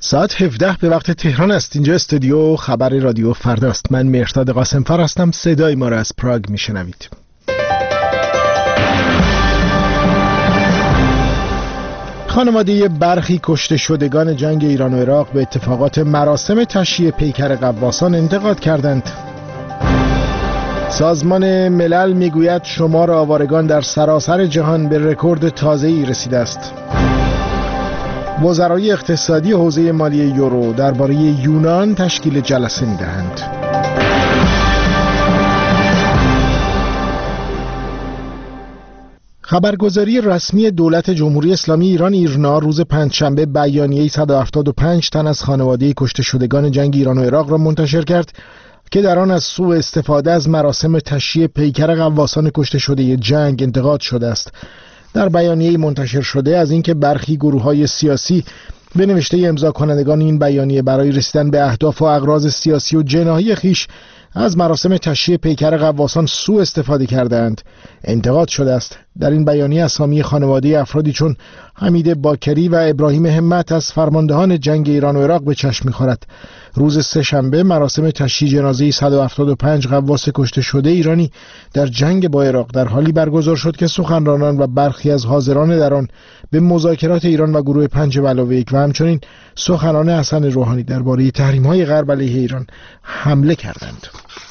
ساعت 17 به وقت تهران است. اینجا استودیو خبر رادیو فرداست. من مهرداد قاسمفر هستم. صدای ما را از پراگ میشنوید. خانواده برخی کشته شدگان جنگ ایران و عراق به اتفاقات مراسم تشییع پیکر غواصان انتقاد کردند. سازمان ملل میگوید شمار آوارگان در سراسر جهان به رکورد تازه‌ای رسیده است. وزرای اقتصادی حوزه مالی یورو درباره یونان تشکیل جلسه می‌دهند. خبرگزاری رسمی دولت جمهوری اسلامی ایران ایرنا روز پنجشنبه بیانیه‌ای 175 تن از خانواده کشته شدگان جنگ ایران و عراق را منتشر کرد که در آن از سوء استفاده از مراسم تشییع پیکر غواصان کشته شده جنگ انتقاد شده است. در بیانیه‌ای منتشر شده از اینکه برخی گروه‌های سیاسی به نوشته امضا کنندگان این بیانیه برای رسیدن به اهداف و اغراض سیاسی و جناحی خیش از مراسم تشییع پیکر غواصان سوء استفاده کردند انتقاد شده است. در این بیانیه اسامی خانواده افرادی چون حمید باکری و ابراهیم همت از فرماندهان جنگ ایران و عراق به چشم می‌خورد. روز سه‌شنبه مراسم تشییع جنازه 175 غواص کشته شده ایرانی در جنگ با عراق در حالی برگزار شد که سخنرانان و برخی از حاضران در آن به مذاکرات ایران و گروه 5+1 و همچنین سخنان حسن روحانی درباره تحریم‌های غرب علیه ایران حمله کردند.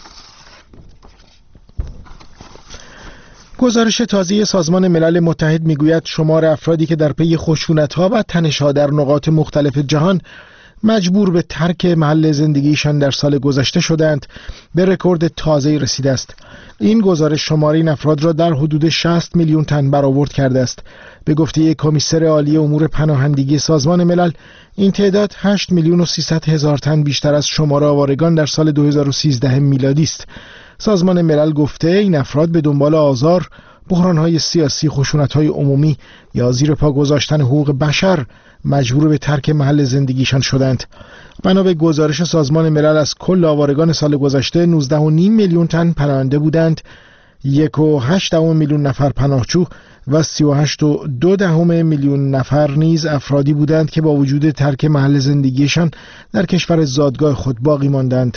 گزارش تازه سازمان ملل متحد میگوید شمار افرادی که در پی خشونت‌ها و تنش‌ها در نقاط مختلف جهان مجبور به ترک محل زندگیشان در سال گذشته شدند به رکورد تازه‌ای رسیده است. این گزارش شمار این افراد را در حدود 60 میلیون تن برآورد کرده است. به گفته کمیسر عالی امور پناهندگی سازمان ملل این تعداد 8 میلیون و 300 هزار تن بیشتر از شمار آوارگان در سال 2013 میلادی است. سازمان ملل گفته این افراد به دنبال آزار، بحران‌های سیاسی، خشونت‌های عمومی یا زیر پا گذاشتن حقوق بشر مجبور به ترک محل زندگیشان شدند. بنا به گزارش سازمان ملل از کل آوارگان سال گذشته 19.5 میلیون تن پناهنده بودند، 1.8 میلیون نفر پناهجو و 38.2 میلیون نفر نیز افرادی بودند که با وجود ترک محل زندگیشان در کشور زادگاه خود باقی ماندند.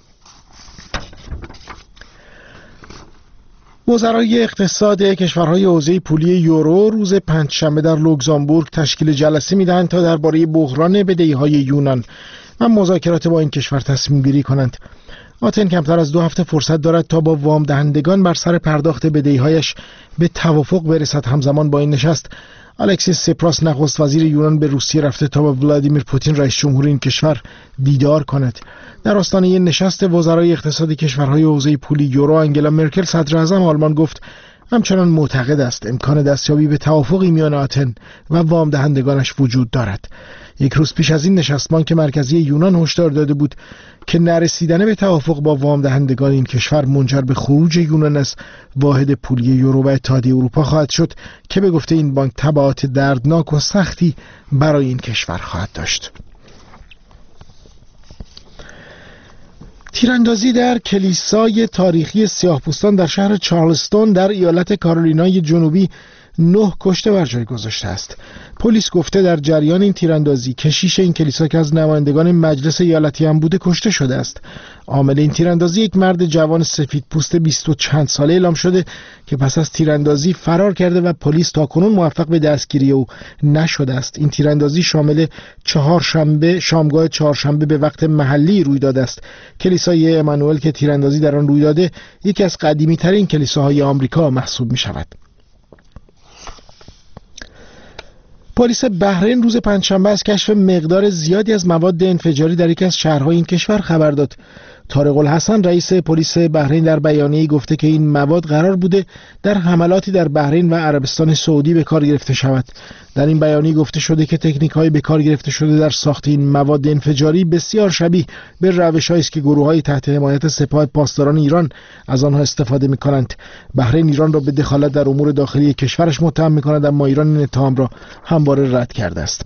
وزرای اقتصاد کشورهای حوزه پولی یورو روز پنجشنبه در لوکزامبورگ تشکیل جلسه می‌دهند تا درباره بحران بدهی‌های یونان و مذاکرات با این کشور تصمیم گیری کنند. آتن کمتر از 2 هفته فرصت دارد تا با وام دهندگان بر سر پرداخت بدهی‌هایش به توافق برسد. همزمان با این نشست الکسیس سیپراس نخست وزیر یونان به روسیه رفته تا با ولادیمیر پوتین رئیس جمهور این کشور دیدار کند. در آستانه نشست وزرای اقتصاد کشورهای حوزه پولی یورو انگلا مرکل صدر اعظم آلمان گفت همچنان معتقد است امکان دستیابی به توافقی میان آتن و وام دهندگانش وجود دارد. یک روز پیش از این نشست بانک مرکزی یونان هشدار داده بود که نرسیدن به توافق با وام دهندگان این کشور منجر به خروج یونان از واحد پولی یورو و اتحادیه اروپا خواهد شد که به گفته این بانک تبعات دردناک و سختی برای این کشور خواهد داشت. تیراندازی در کلیسای تاریخی سیاه‌پوستان در شهر چارلستون در ایالت کارولینای جنوبی 9 کشته بر جای گذاشته است. پلیس گفته در جریان این تیراندازی کشیش این کلیسا که از نمایندگان مجلس ایالتی هم بوده کشته شده است. عامل این تیراندازی یک مرد جوان سفید پوست 20 و چند ساله اعلام شده که پس از تیراندازی فرار کرده و پلیس تاکنون موفق به دستگیری او نشده است. این تیراندازی شامل شامگاه چهارشنبه به وقت محلی روی داده است. کلیسای امانوئل که تیراندازی در آن روی داده یکی از قدیمی ترین کلیساهای آمریکا محسوب می شود. پلیس بحرین روز پنجشنبه از کشف مقدار زیادی از مواد انفجاری در یکی از شهرهای این کشور خبر داد. طارق الحسن رئیس پلیس بحرین در بیانیه‌ای گفته که این مواد قرار بوده در حملاتی در بحرین و عربستان سعودی به کار گرفته شود. در این بیانیه گفته شده که تکنیک‌های به کار گرفته شده در ساخت این مواد انفجاری بسیار شبیه به روش‌هایی است که گروه‌های تحت حمایت سپاه پاسداران ایران از آنها استفاده می‌کنند. بحرین ایران را به دخالت در امور داخلی کشورش متهم می‌کند، اما ایران این اتهام را همواره رد کرده است.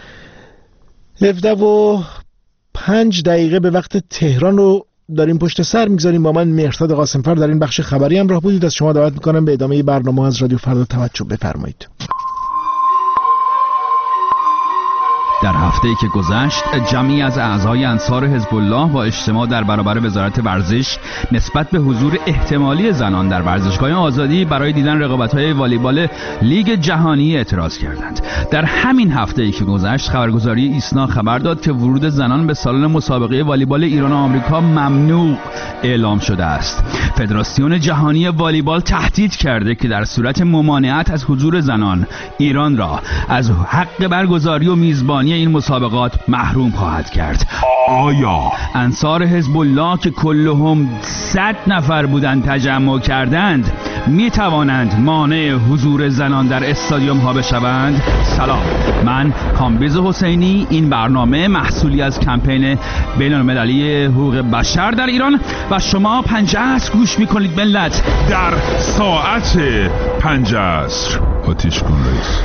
17:05 به وقت تهران رو داریم پشت سر میگذاریم. با من مهرداد قاسمفر در این بخش خبری همراه بودید. از شما دعوت میکنم به ادامه برنامه از رادیو فردا توجه بفرمایید. در هفته‌ای که گذشت جمعی از اعضای انصار حزب الله با اجتماع در برابر وزارت ورزش نسبت به حضور احتمالی زنان در ورزشگاه آزادی برای دیدن رقابت‌های والیبال لیگ جهانی اعتراض کردند. در همین هفته‌ای که گذشت خبرگزاری ایسنا خبر داد که ورود زنان به سالن مسابقه والیبال ایران و آمریکا ممنوع اعلام شده است. فدراسیون جهانی والیبال تهدید کرده که در صورت ممانعت از حضور زنان ایران را از حق برگزاری و میزبانی این مسابقات محروم خواهد کرد. آیا انصار حزب الله که کلهم 100 نفر بودند تجمع کردند می توانند مانع حضور زنان در استادیوم ها بشوند؟ سلام، من کامبیز حسینی. این برنامه محصولی از کمپین بین المللی حقوق بشر در ایران و شما 5 عصر گوش می کنید. ملت در ساعت 5 عصر آتیش کن رئیس.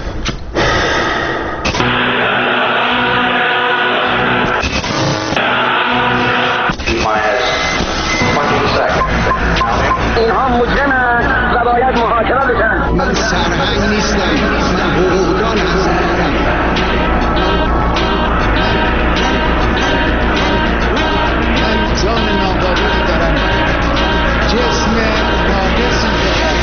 اینها مجرمند و باید محاکمه بشن. من سرهنگ نیستم، من حقوقدان هستم. من جان نابودی دارم، جسم ناقصی دارم.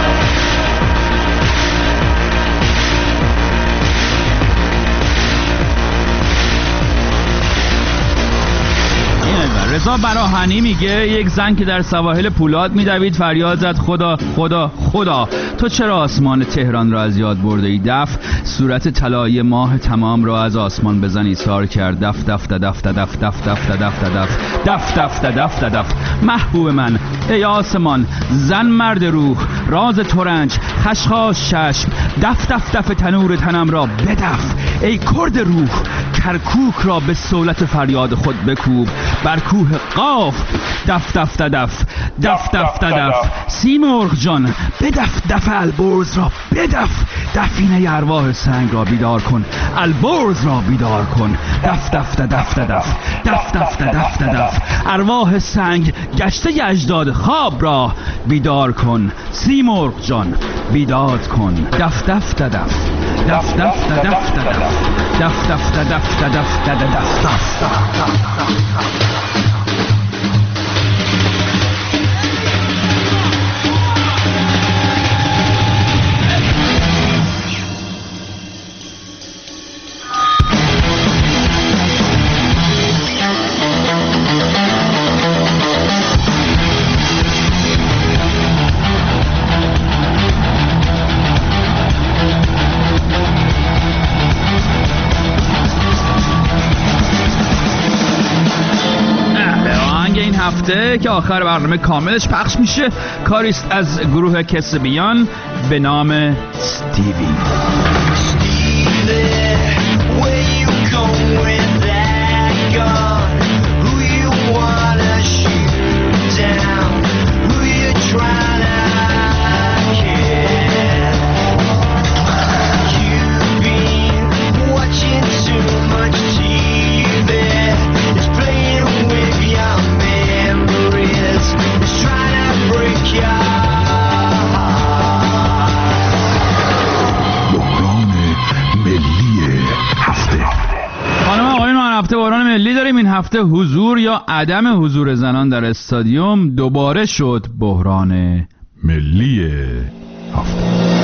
رضا براهنی میگه یک زن که در سواحل پولاد میدوید فریاد زد خدا خدا خدا، تو چرا آسمان تهران را از یاد برده ای؟ دف صورت طلایی ماه تمام را از آسمان بزن ایثار کرد. دف دف دف دف دف دف دف دف دف دف دف دف. محبوب من ای آسمان، زن مرد روح، راز ترنج، خشخاش چشم، دف دف دف تنور تنم را بدف. ای کرد روح، کرکوک را به صولت فریاد خود بکوب. بر کوه قاف دف دف دف دف دف دف. سیمرغ جان بدف دف البرز را بدف. دفینه ارواح سنگ را بیدار کن، البرز را بیدار کن. دف دف دف دف دف دف دف دف. ارواح سنگ گشته اجداد خواب را بیدار کن. سیمرغ جان بیداد کن. دف دف دف دف دف دف دف دف دف دف دف. هفته که آخر برنامه کاملش پخش میشه کاریست از گروه کسبیان به نام استیوی. بحران ملی داریم. این هفته حضور یا عدم حضور زنان در استادیوم دوباره شد بحران ملی هفته.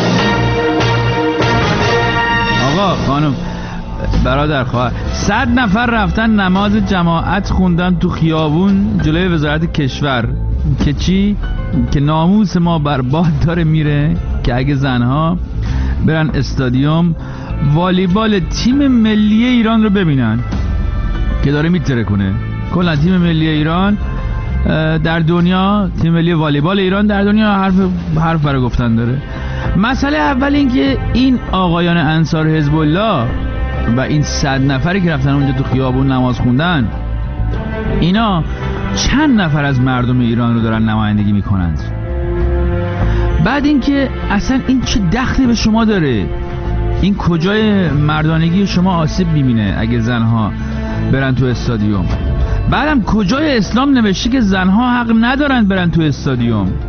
آقا خانم برادر خواهر 100 نفر رفتن نماز جماعت خوندن تو خیابون جلوی وزارت کشور که چی؟ که ناموس ما برباد داره میره که اگه زنها برن استادیوم والیبال تیم ملی ایران رو ببینن که داره میترکونه. کلا تیم ملی ایران در دنیا، تیم ملی والیبال ایران در دنیا حرف برای گفتن داره. مسئله اول این که این آقایان انصار حزب الله و این 100 نفری که رفتن اونجا تو خیابون نماز خوندن، اینا چند نفر از مردم ایران رو دارن نمایندگی میکنند؟ بعد این که اصلا این چه دخلی به شما داره؟ این کجای مردانگی شما آسیب میبینه اگه زنها برن تو استادیوم؟ بعدم کجای اسلام نوشته که زنها حق ندارن برن تو استادیوم؟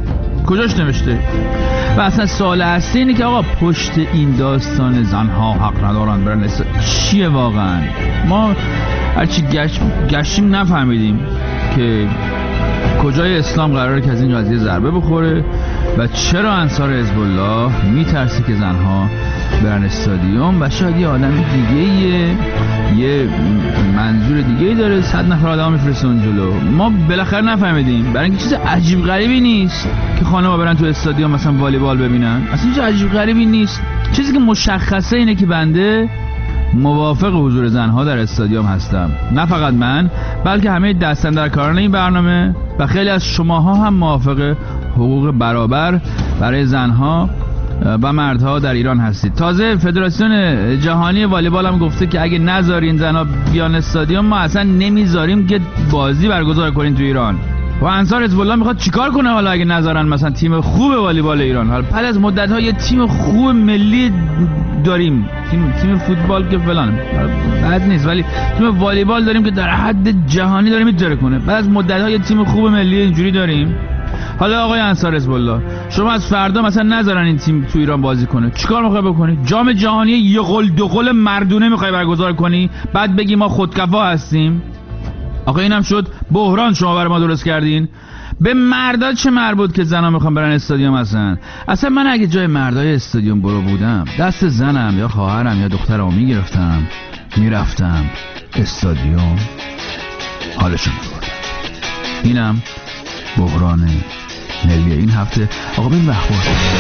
کجاش نوشته؟ و اصلا سوال اصلی اینه که آقا پشت این داستان زنها حق ندارن برن چیه واقعا؟ ما هرچی گشتیم نفهمیدیم که کجای اسلام قراره که از این قضیه ضربه بخوره و چرا انصار حزب الله میترسه که زنها برن استادیوم و شاید یه آدم دیگه یه منظور دیگه داره 100 نفر آدم میفرسته اون جلو. ما بالاخره نفهمیدیم، برای اینکه چیز عجیب غریبی نیست که خانم‌ها برن تو استادیوم مثلا والیبال ببینن، اصلا چیز عجیب غریبی نیست. چیزی که مشخصه اینه که بنده موافق حضور زنها در استادیوم هستم، نه فقط من بلکه همه دستاندرکاران این برنامه و خیلی از شماها هم موافق حقوق برابر برای زنها و مردها در ایران هستید. تازه فدراسیون جهانی والیبال هم گفته که اگه نذارین زنها بیان استادیوم ما اصلا نمیذاریم که بازی برگزار کنین تو ایران. و انصار حزب الله میخواد چیکار کنه حالا اگه نذارن مثلا تیم خوب والیبال ایران؟ حالا بعد از مدت‌ها یه تیم خوب ملی داریم، تیم فوتبال که فلان بد نیست، ولی تیم والیبال داریم که در حد جهانی داره میتره کنه. بعد از مدت‌ها یه تیم خوب ملی اینجوری داریم. حالا آقای انصار حزب الله شما از فردا مثلا نذارن این تیم تو ایران بازی کنه، چیکار میخوای بکنی؟ جام جهانی یه قل دو قل مردونه میخوای برگزار کنی بعد بگی ما خودکفا هستیم؟ آقا اینم شد بحران شما برای ما درست کردین. به مردا چه مربوط که زنا میخوان برن استادیوم؟ اصلا من اگه جای مردای استادیوم برو بودم دست زنم یا خواهرم یا دخترمو میگرفتم میرفتم استادیوم حالشون میبردم. اینم بحران ملی این هفته. آقا بین بخور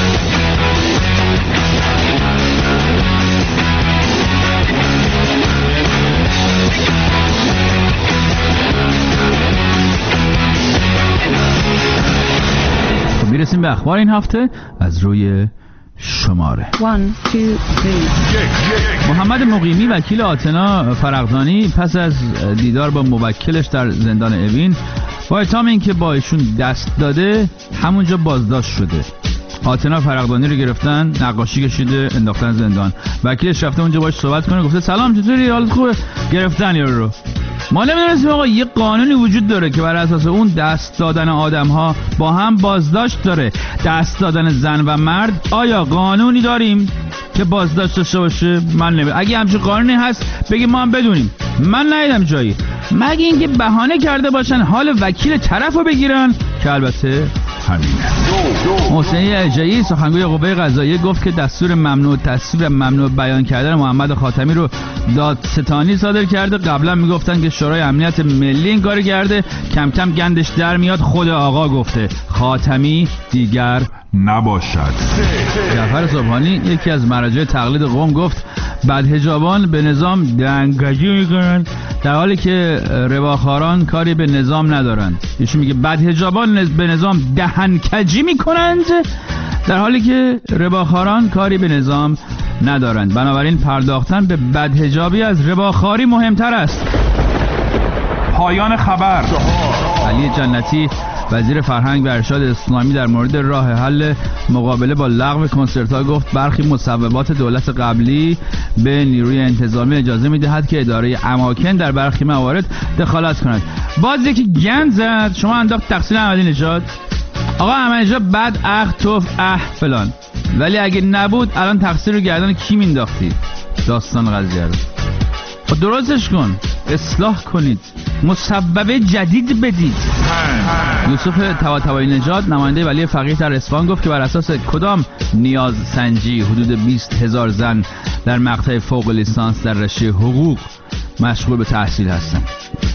میرسیم به اخبار این هفته از روی شماره 1 2 3. محمد مقیمی وکیل آتنا فرغدانی پس از دیدار با موکلش در زندان اوین با اتهام اینکه با ایشون دست داده همونجا بازداشت شده. آتنا فرغدانی رو گرفتن، نقاشی کشیده، انداختن زندان. وکیلش رفته اونجا باهاش صحبت کنه، گفته سلام چطوری، حالت خوبه؟ گرفتن یارو رو. ما نمیدونستیم آقا یه قانونی وجود داره که بر اساس اون دست دادن آدم‌ها با هم بازداشت داره. دست دادن زن و مرد آیا قانونی داریم که بازداشت داشته باشه؟ من نمیدونم. اگه همچین قانونی هست بگیم ما هم بدونیم. من ندیدم جایی، مگه اینکه بهانه کرده باشن حال وکیل طرفو بگیرن که البته همینه. محسنی اجایی سخنگوی قوه قضاییه گفت که دستور ممنوع تصویر ممنوع بیان کردن محمد خاتمی رو دادستانی صادر کرده. قبلا میگفتن که شورای امنیت ملی این کارو کرده، کم کم گندش در میاد. خود آقا گفته خاتمی دیگر نباشد. جعفر صبحانی یکی از مراجع تقلید قوم گفت بدحجابان به نظام دهنکجی میکنن در حالی که رباخاران کاری به نظام ندارند. ایشون میگه بدحجابان به نظام دهنکجی میکنند در حالی که رباخاران کاری به نظام ندارند. بنابراین پرداختن به بدحجابی از رباخاری مهمتر است. پایان خبر. علی جنتی وزیر فرهنگ و ارشاد اسلامی در مورد راه حل مقابله با لغو کنسرت‌ها گفت برخی مصوبات دولت قبلی به نیروی انتظامی اجازه می‌دهد که اداره اماکن در برخی موارد دخالت کند. باز یکی گند زد شما انداخت تقصیر احمدی‌نژاد. آقا احمدی‌نژاد بعد توف فلان، ولی اگه نبود الان تقصیر رو گردن کی مینداختی؟ داستان قضیه رو درستش کن، اصلاح کنید، مصوبه جدید بدید. یوسف طباطبایی نژاد نماینده ولی فقیه در اصفهان گفت که بر اساس کدام نیاز سنجی حدود 20,000 زن در مقطع فوق لیسانس در رشته حقوق مشغول به تحصیل هستند.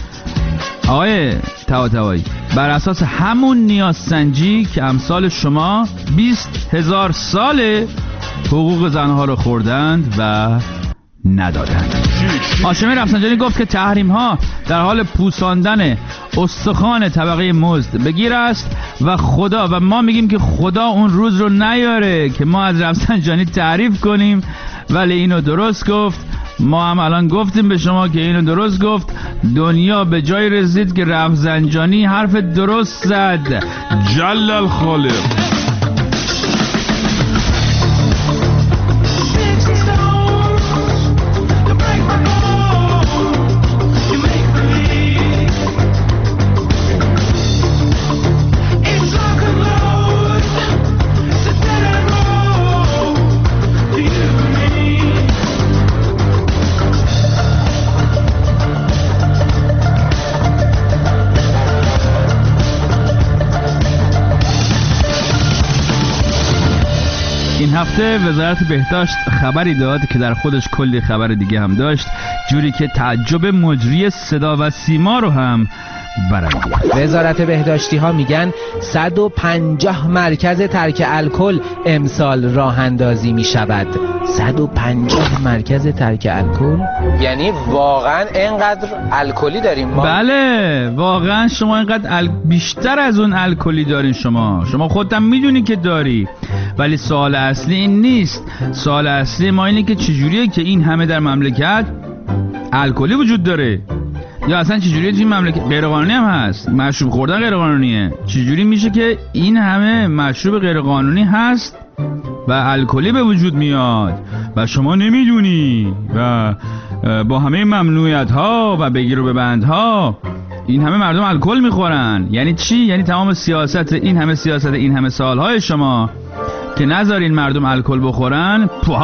آقای طباطبایی بر اساس همون نیاز سنجی که امثال شما 20,000 سال حقوق زنها رو خوردند و ندادند. هاشمی رفسنجانی گفت که تحریم ها در حال پوساندن استخوان طبقه مزد بگیر است و ما میگیم که خدا اون روز رو نیاره که ما از رفسنجانی تعریف کنیم، ولی اینو درست گفت. ما هم الان گفتیم به شما که اینو درست گفت. دنیا به جای رسید که رفسنجانی حرف درست زد. جل الخالق. هفته وزارت بهداشت خبری داد که در خودش کلی خبر دیگه هم داشت، جوری که تعجب مجری صدا و سیما رو هم برانگیخت. وزارت بهداشتی ها میگن 150 مرکز ترک الکل امسال راه اندازی می شود. 150 مرکز ترک الکل؟ یعنی واقعا اینقدر الکلی داریم ما؟ بله واقعا شما اینقدر بیشتر از اون الکلی دارین. شما خودت میدونی که داری، ولی سوال اصلی این نیست. سوال اصلی ما اینه که چجوریه که این همه در مملکت الکلی وجود داره، یا اصلا چجوریه این مملکت غیرقانونی هم هست، مشروب خوردن غیرقانونیه. چجوری میشه که این همه مشروب غیرقانونی هست و الکلی به وجود میاد و شما نمیدونی و با همه ممنوعیت ها و بگیر و ببند ها این همه مردم الکل میخورن؟ یعنی چی؟ یعنی تمام سیاست این همه سالهای شما که نذارین مردم الکل بخورن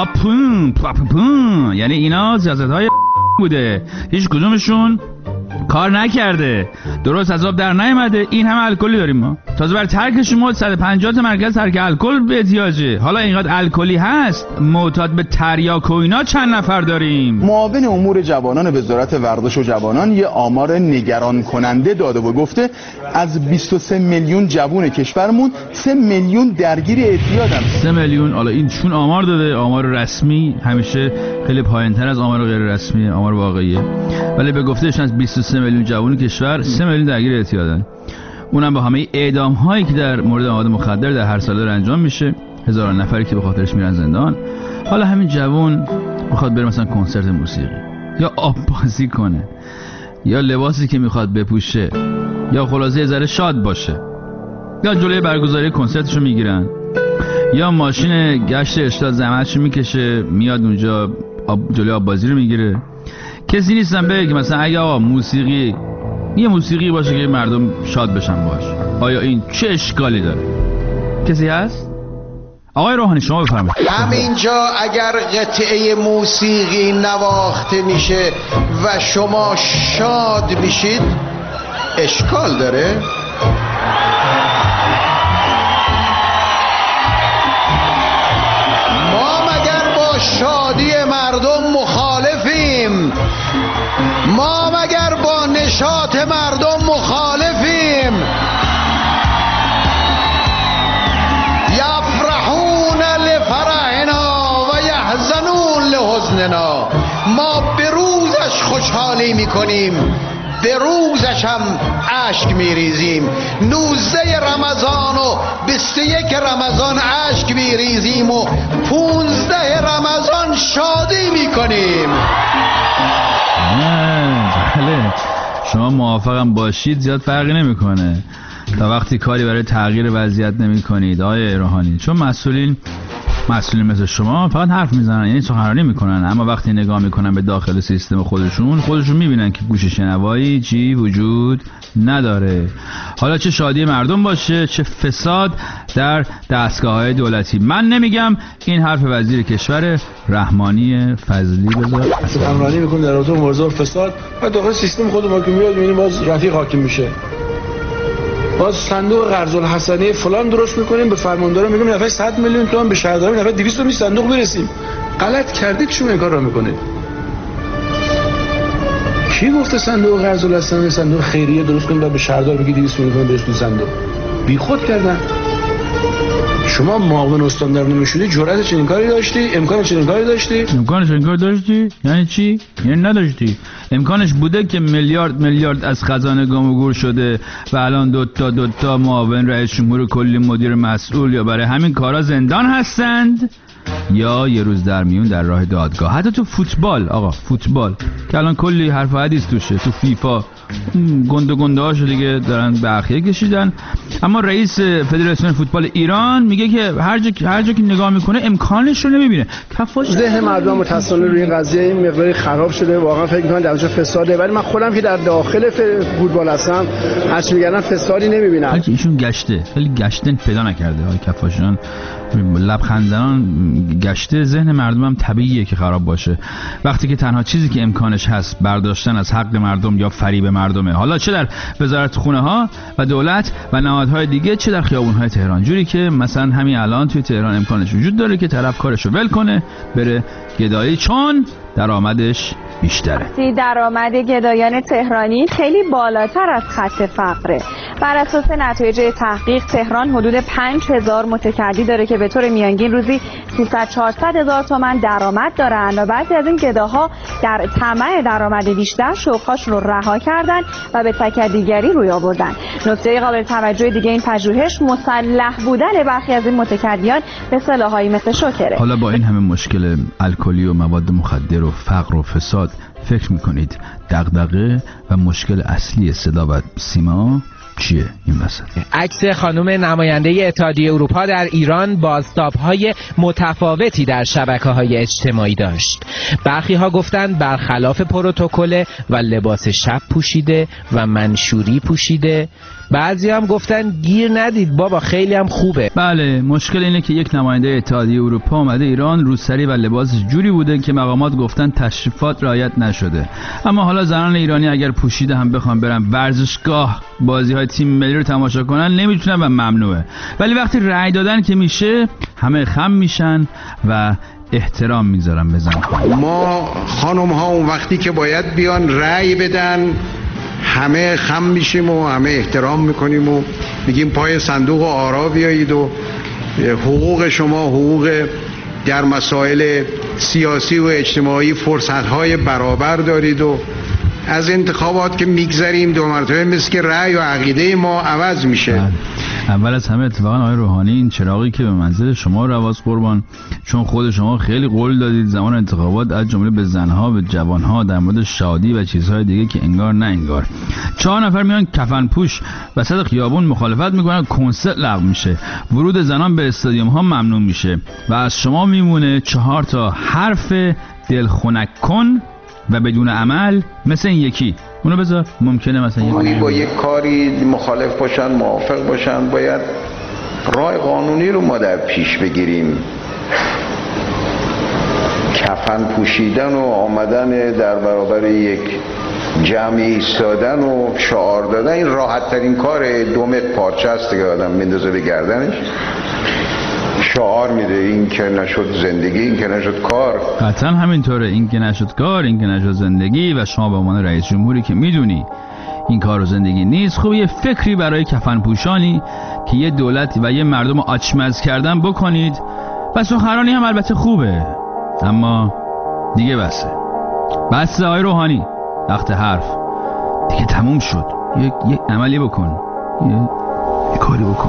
یعنی اینا سیاست های بوده، هیچ کدومشون کار نکرده، درست از آب در نیامده. این همه الکلی داریم ما. تازه بر ترکش ما 150 تا مرکز ترک الکل به احتیاجه. حالا اینقدر الکلی هست، معتاد به تریاک و اینا چند نفر داریم؟ معاون امور جوانان وزارت ورزش و جوانان یه آمار نگران کننده داده و گفته از 23 میلیون جوان کشورمون 3 میلیون درگیر اعتیادن. 3 میلیون. حالا این چون آمار داده، آمار رسمی همیشه خیلی پایین‌تر از آمار غیر رسمی، آمار واقعیه. ولی به گفتهشون از 23 میلیون جوان کشور 3 میلیون درگیر اعتیادن. اونم با همه اعدام هایی که در مورد مواد مخدر در هر سال انجام میشه، هزاران نفری که به خاطرش میرن زندان. حالا همین جوان میخواد بره مثلا کنسرت موسیقی، یا آب بازی کنه، یا لباسی که میخواد بپوشه، یا خلاصه یه ذره شاد باشه، یا جلوی برگزاری کنسرتشو میگیرن، یا ماشین گشت ارشاد زحمتشو میکشه میاد اونجا جلوی آب بازی رو میگیره. کسی نیستن بگه مثلا اگه آقا یه موسیقی باشه که مردم شاد بشن باش، آیا این چه اشکالی داره؟ کسی هست؟ آقای روحانی شما بفرمایید. همینجا اگر قطعه موسیقی نواخته میشه و شما شاد میشید اشکال داره؟ ما مگر با شادی مردم مخالفیم؟ ما مگر با نشاط مردم مخالفیم؟ یفرحون لفرحنا و یحزنون لحزننا. ما به روزش خوشحالی میکنیم، به روزش هم اشک میریزیم. 19 رمضان و 21 رمضان اشک میریزیم و 15 رمضان شادی میکنیم. بله شما موافقم باشید زیاد فرقی نمیکنه تا وقتی کاری برای تغییر وضعیت نمی کنید آقای روحانی. چون مسئولین مثل شما فقط حرف میزنن، یعنی سخنرانی میکنن، اما وقتی نگاه میکنن به داخل سیستم خودشون میبینن که گوش شنوایی چی وجود نداره. حالا چه شادی مردم باشه، چه فساد در دستگاه‌های دولتی. من نمیگم، این حرف وزیر کشور رحمانی فضلی بذار سخنرانی میکنه در رابطه با موضوع فساد و داخل سیستم خود ما که میاد میبینیم باز رفیق حاکم میشه. باز صندوق قرض الحسنه فلان درست میکنیم، به فرماندارا میگیم نفع 100 میلیون تومان، به شهردارا نفع 200 میلیون صندوق برسیم. غلط کردید شما این کار را میکنید. کی گفته صندوق قرض الحسنه صندوق خیریه درست کنید و به شهردار بگید 200 میلیون درست کنید صندوق؟ بیخود کردن. شما معاون استاندار نمیشدی، جرأت چنین کاری داشتی؟ امکان چنین کاری داشتی؟ امکانش این کار داشتی؟ یعنی چی؟ یعنی نداشتی. امکانش بوده که میلیارد از خزانه گم و گور شده و الان دوتا معاون رئیس جمهور کلی مدیر مسئول یا برای همین کارا زندان هستند یا یه روز در میون در راه دادگاه. حتی تو فوتبال، آقا فوتبال که الان کلی حرف و حدیث توشه، تو فیفا گنده هاشو دیگه دارن به اخیه کشیدن. اما رئیس فدراسیون فوتبال ایران میگه که هر جا که نگاه میکنه امکانش رو نمیبینه. کفاش ذهن مردم متأسفانه روی این قضیه این مقداری خراب شده. واقعا فکر میکنم در اونجا فساده، ولی من خودم که در داخل فوتبال هستم هرچی میگردم فسادی نمیبینم. حالا ایشون گشته، خیلی گشتن پیدا نکرده. های کفاشان لبخند زنان گشته. ذهن مردم هم طبیعیه که خراب باشه وقتی که تنها چیزی که امکانش هست برداشتن از حق مردم یا فریب مردمه، حالا چه در وزارت خونه ها و دولت و نهادهای دیگه، چه در خیابون های تهران، جوری که مثلا همین الان توی تهران امکانش وجود داره که طرف کارشو ول کنه بره گدایی چون درآمدش بیشتره. درآمد گدایان تهرانی خیلی بالاتر از خط فقره. بر اساس نتایج تحقیق تهران حدود 5000 متکدی داره که به طور میانگین روزی 300-400 هزار تومان درآمد دارن و بعضی از این گداها در طمع درآمد بیشتر شغل‌هاشون رو رها کردن و به تکدیگری روی آوردن. نکته قابل توجه دیگه این پژوهش مسلح بودن برخی از این متکدیان به سلاح‌هایی مثل شوکره. حالا با این همه مشکل الکلی و مواد مخدر و فقر و فساد فکر میکنید دغدغه و مشکل اصلی صدا و سیما چیه این وسط؟ عکس خانم نماینده اتحادیه اروپا در ایران بازتاب‌های متفاوتی در شبکه‌های اجتماعی داشت. برخی ها گفتند برخلاف پروتکل و لباس شب پوشیده و منشوری پوشیده. بعضی هم گفتن گیر ندید بابا خیلی هم خوبه. بله، مشکل اینه که یک نماینده اتحادیه اروپا اومده ایران، روسری و لباسش جوری بوده که مقامات گفتن تشریفات رعایت نشده. اما حالا زنان ایرانی اگر پوشیده هم بخوام برن ورزشگاه بازی‌های تیم ملی رو تماشا کنن نمیتونن و ممنوعه. ولی وقتی رأی دادن که میشه همه خم میشن و احترام میذارن به زن‌ها. ما خانم ها اون وقتی که باید بیان رأی بدن همه خم میشیم و همه احترام میکنیم و میگیم پای صندوق آرا بیایید و حقوق شما حقوق در مسائل سیاسی و اجتماعی فرصتهای برابر دارید و از انتخابات که میگذریم دو مرتبه مثل که رأی و عقیده ما عوض میشه. اول از همه اتفاقا آقای روحانی این چراغی که به منزل شما رواز قربان، چون خود شما خیلی قول دادید زمان انتخابات از جمله به زنها به جوانها در مورد شادی و چیزهای دیگه که انگار نه انگار 4 نفر میان کفن پوش وسط خیابون مخالفت میکنن، کنسرت لغو میشه، ورود زنان به استادیوم ها ممنوع میشه و از شما میمونه 4 تا حرف دلخنک کن و بدون عمل مثل این یکی. اونو بذار ممکنه مثلا با یک کاری مخالف باشن موافق باشن باید راه قانونی رو ما در پیش بگیریم. کفن پوشیدن و آمدن در برابر یک جمعی ایستادن و شعار دادن این راحت ترین کار. 2 متر پارچه است که آدم میندازه به گردنش شعار میده این که نشد زندگی این که نشد کار. قطعا همینطوره، این که نشد کار این که نشد زندگی. و شما به عنوان رئیس جمهوری که میدونی این کار و زندگی نیست، خب یه فکری برای کفن پوشانی که یه دولت و یه مردم آچمز کردن بکنید و سخنرانی هم البته خوبه اما دیگه بس آقای روحانی، وقت حرف دیگه تموم شد. یک عملی بکن، یه کاری بکن.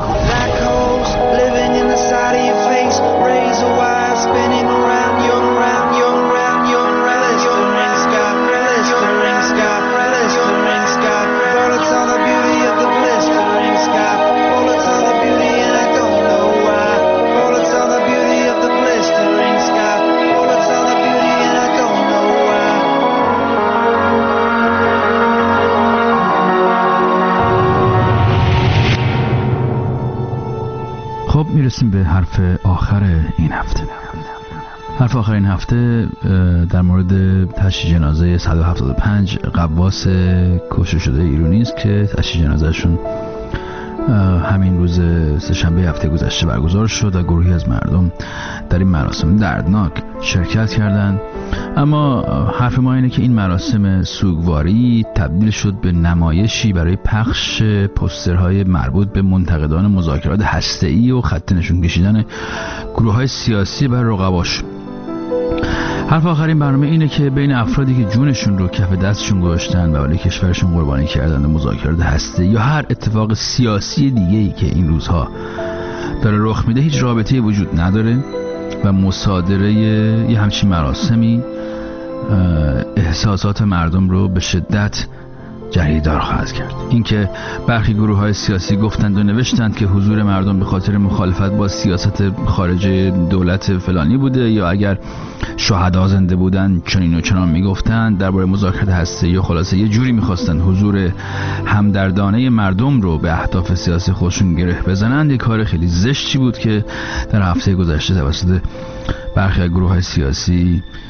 خب میرسیم به حرف آخر این هفته. حرف آخر این هفته در مورد تشییع جنازه 175 غواص کشته شده ایرانی است که تشییع جنازهشون همین روز سه‌شنبه هفته گذشته برگزار شد و گروهی از مردم در این مراسم دردناک شرکت کردند. اما حرف ما اینه که این مراسم سوگواری تبدیل شد به نمایشی برای پخش پوسترهای مربوط به منتقدان مذاکرات هسته‌ای و خط نشون کشیدن گروه‌های سیاسی بر رقباش. حرف آخرین برنامه اینه که بین افرادی که جونشون رو کف دستشون گذاشتن و برای کشورشون قربانی کردن به مذاکرات هسته‌ای یا هر اتفاق سیاسی دیگه‌ای که این روزها داره رخ میده هیچ رابطه‌ای وجود نداره و مصادره یه همچین مراسمی احساسات مردم رو به شدت جریدار خواهد کرد. اینکه برخی گروه‌های سیاسی گفتند و نوشتند که حضور مردم به خاطر مخالفت با سیاست خارجه دولت فلانی بوده یا اگر شهدا زنده بودن چنین و چنان میگفتند درباره مذاکرات هسته‌ای یا خلاصه یه جوری می‌خواستند حضور همدردانه مردم رو به اهداف سیاسی خودشون گره بزنند. یه کار خیلی زشتی بود که در هفته گذشته توسط برخی از گروه‌های سیاسی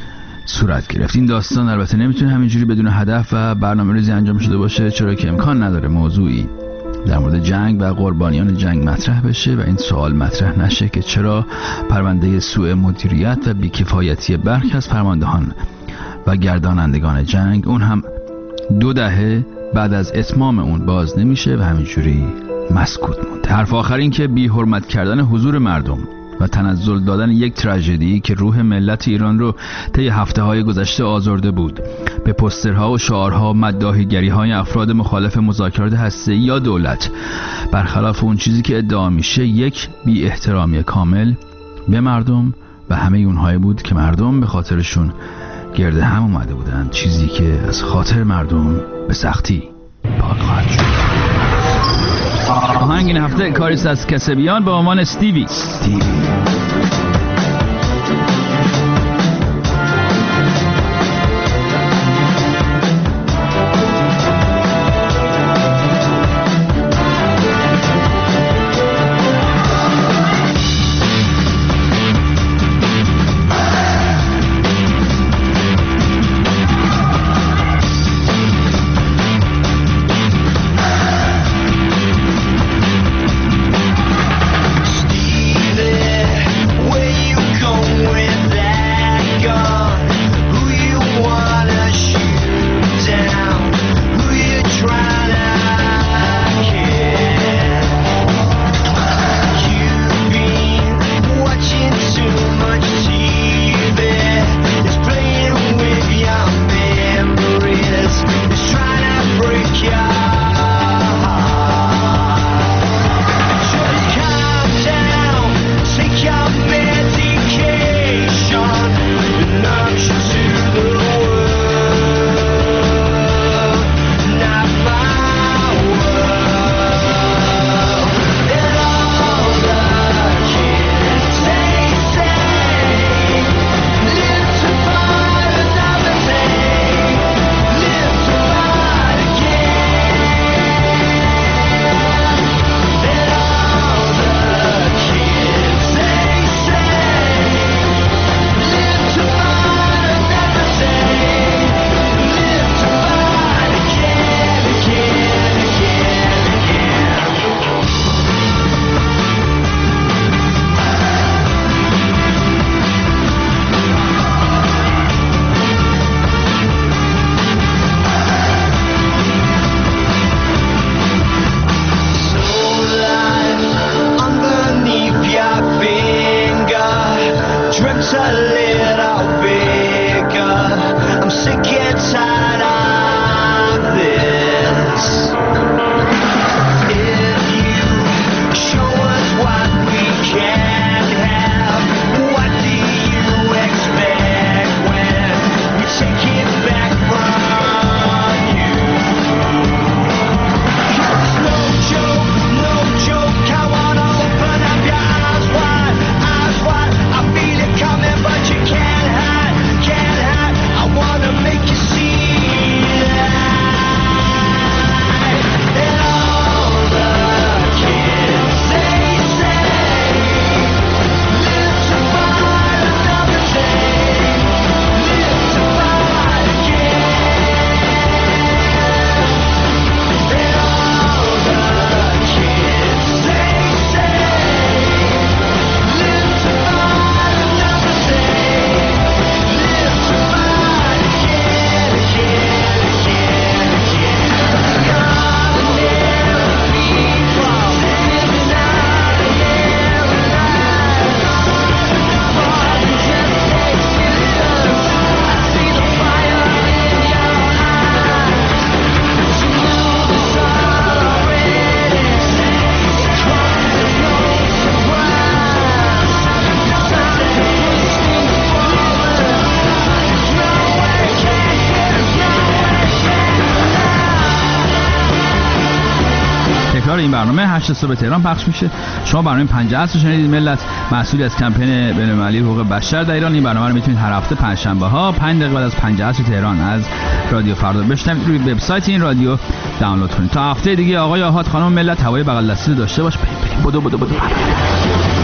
صورت گرفت. این داستان البته نمیتونه همینجوری بدون هدف و برنامه‌ریزی انجام شده باشه، چرا که امکان نداره موضوعی در مورد جنگ و قربانیان جنگ مطرح بشه و این سوال مطرح نشه که چرا پرونده سوء مدیریت و بیکفایتی برخی از فرماندهان و گردانندگان جنگ، اون هم 2 دهه بعد از اتمام اون، باز نمیشه و همینجوری مسکوت مونده. حرف آخر این که بی حرمت کردن حضور مردم و تنزل دادن یک تراژدی که روح ملت ایران رو طی هفته‌های گذشته آزرده بود، به پوسترها و شعارها و مداحی‌گری‌های افراد مخالف مذاکرات هسته‌ای یا دولت، برخلاف اون چیزی که ادعا میشه، یک بی احترامی کامل به مردم و همه اونهایی بود که مردم به خاطرشون گرد هم اومده بودن، چیزی که از خاطر مردم به سختی پاک خواهد شد. آهنگ این هفته کاریست از کسبیان با عنوان استیوی. این برنامه 8 صبح تهران پخش میشه. شما برنامه 50 رو شنیدید. ملت محصولی از کمپین بین‌المللی حقوق بشر در ایران. این برنامه رو میتونید هر هفته پنجشنبه ها 5 دقیقه بعد از 50 تهران از رادیو فردا بشنوید. روی وبسایت این رادیو دانلود کنید. تا هفته دیگه آقای آحاد، خانم ملت، هوای بغل دستی داشته باش. بدو